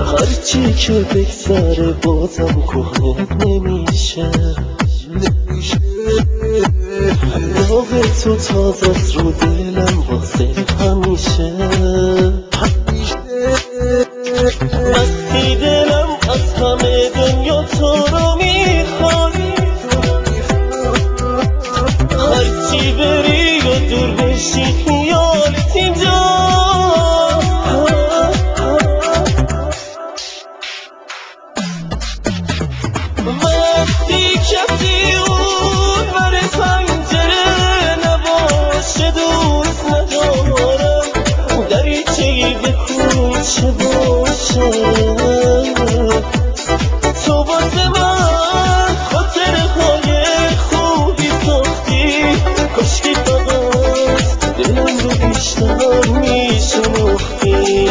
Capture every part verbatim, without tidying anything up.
هرچی که بگذره بازم کهنه نمیشه داغ تو تازه است رو دلم واسه همیشه وقتی دلم از همه دنیا تو رو میخواد هرچی بری و دور بشی خیالت اینجا وقتی کسی اون بر پنجره نباشه دوست ندارم دریچه‌ای به کوچه باشه تو واسه من خاطره های خوبی ساختی کاشکی فقط دلم رو بیشتر میشناختی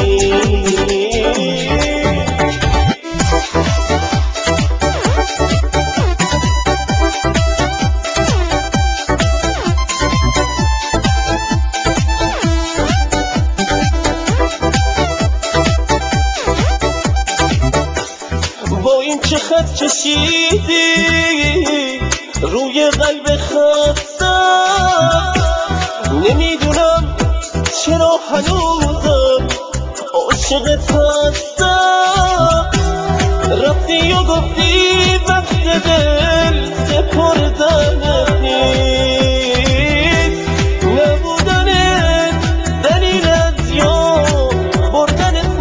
با این چه خط کشیدی روی قلب خستم نمیدونم چرا هنوزم عاشقت هستم رفتی و گفتی وقت دل سپردنت نیست نبودنت دلیل از یاد بردنت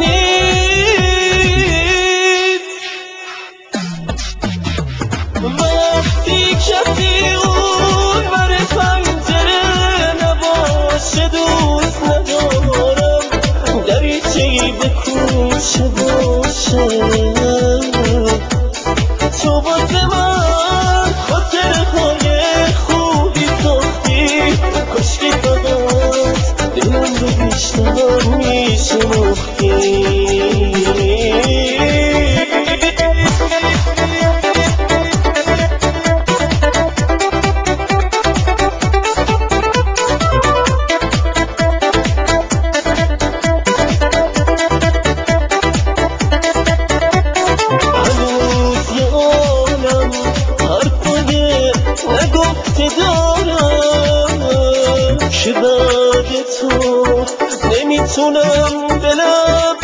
نیست وقتی کسی اون بر پنجره نباشه دوست ندارم دریچه‌ای به کوچه باشه تو واسه من خاطره های خوبی ساختی کاشکی فقط دلم رو بیشتر میشناختی نگفته دارم که بعد تو نمیتونم دلم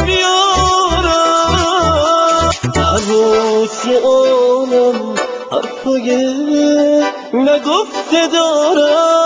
بیارم هنوز یه عالم حرفای نگفته دارم